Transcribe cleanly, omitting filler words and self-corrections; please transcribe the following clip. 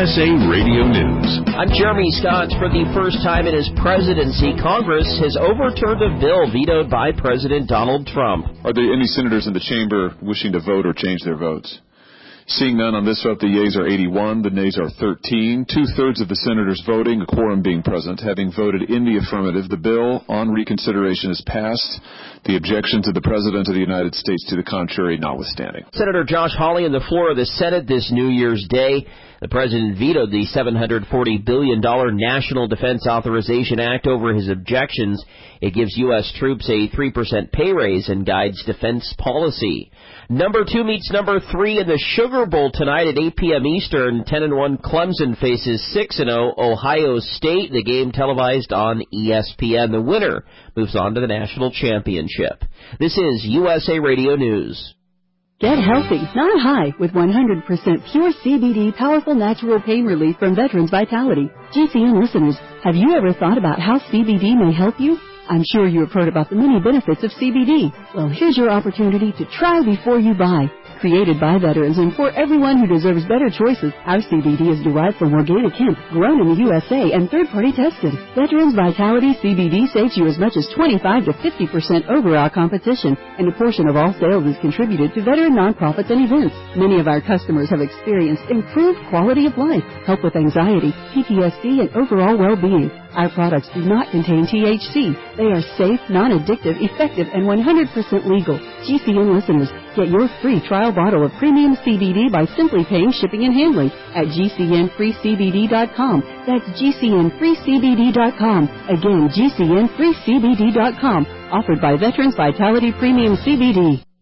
USA Radio News. I'm Jeremy Scott. For the first time in his presidency, Congress has overturned a bill vetoed by President Donald Trump. Are there any senators in the chamber wishing to vote or change their votes? Seeing none on this vote, the yeas are 81, the nays are 13. Two-thirds of the senators voting, a quorum being present, having voted in the affirmative, the bill on reconsideration is passed. The objection to the President of the United States to the contrary notwithstanding. Senator Josh Hawley on the floor of the Senate this New Year's Day. The President vetoed the $740 billion National Defense Authorization Act over his objections. It gives U.S. troops a 3% pay raise and guides defense policy. Number 2 meets number 3 in the Sugar Bowl tonight at 8 p.m. Eastern. 10-1 Clemson faces 6-0 Ohio State. The game televised on ESPN. The winner moves on to the national championship. This is USA Radio News. Get healthy, not high, with 100% pure CBD powerful natural pain relief from Veterans Vitality. GCN listeners, have you ever thought about how CBD may help you? I'm sure you have heard about the many benefits of CBD. Well, here's your opportunity to try before you buy. Created by veterans and for everyone who deserves better choices, our CBD is derived from organic hemp, grown in the USA and third-party tested. Veterans Vitality CBD saves you as much as 25 to 50% over our competition, and a portion of all sales is contributed to veteran nonprofits and events. Many of our customers have experienced improved quality of life, help with anxiety, PTSD, and overall well-being. Our products do not contain THC. They are safe, non-addictive, effective, and 100% legal. GCN listeners, get your free trial bottle of premium CBD by simply paying shipping and handling at GCNFreeCBD.com. That's GCNFreeCBD.com. Again, GCNFreeCBD.com. Offered by Veterans Vitality Premium CBD.